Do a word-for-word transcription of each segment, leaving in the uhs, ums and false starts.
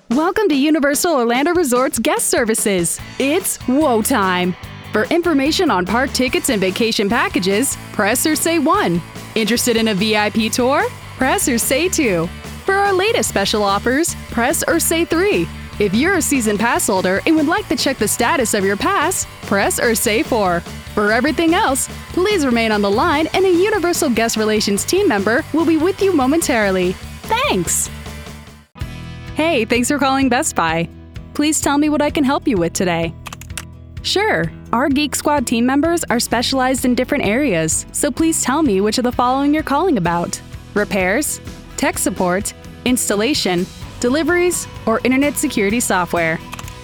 Welcome to Universal Orlando Resort's guest services. It's whoa time. For information on park tickets and vacation packages, press or say one. Interested in a V I P tour? Press or say two. For our latest special offers, press or say three. If you're a season pass holder and would like to check the status of your pass, press or say four. For everything else, please remain on the line and a Universal Guest Relations team member will be with you momentarily. Thanks! Hey, thanks for calling Best Buy. Please tell me what I can help you with today. Sure, our Geek Squad team members are specialized in different areas, so please tell me which of the following you're calling about. Repairs, tech support, installation, deliveries, or internet security software.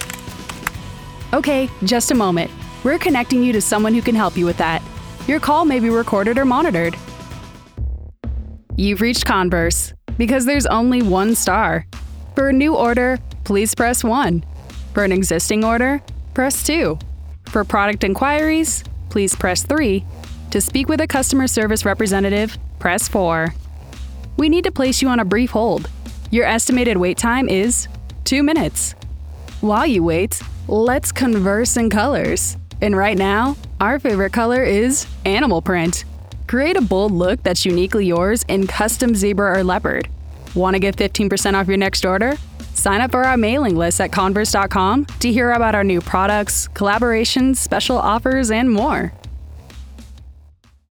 Okay, just a moment. We're connecting you to someone who can help you with that. Your call may be recorded or monitored. You've reached Converse, because there's only one star. For a new order, please press one. For an existing order, press two. For product inquiries, please press three. To speak with a customer service representative, press four. We need to place you on a brief hold. Your estimated wait time is two minutes. While you wait, let's converse in colors. And right now, our favorite color is animal print. Create a bold look that's uniquely yours in custom zebra or leopard. Want to get fifteen percent off your next order? Sign up for our mailing list at converse dot com to hear about our new products, collaborations, special offers, and more.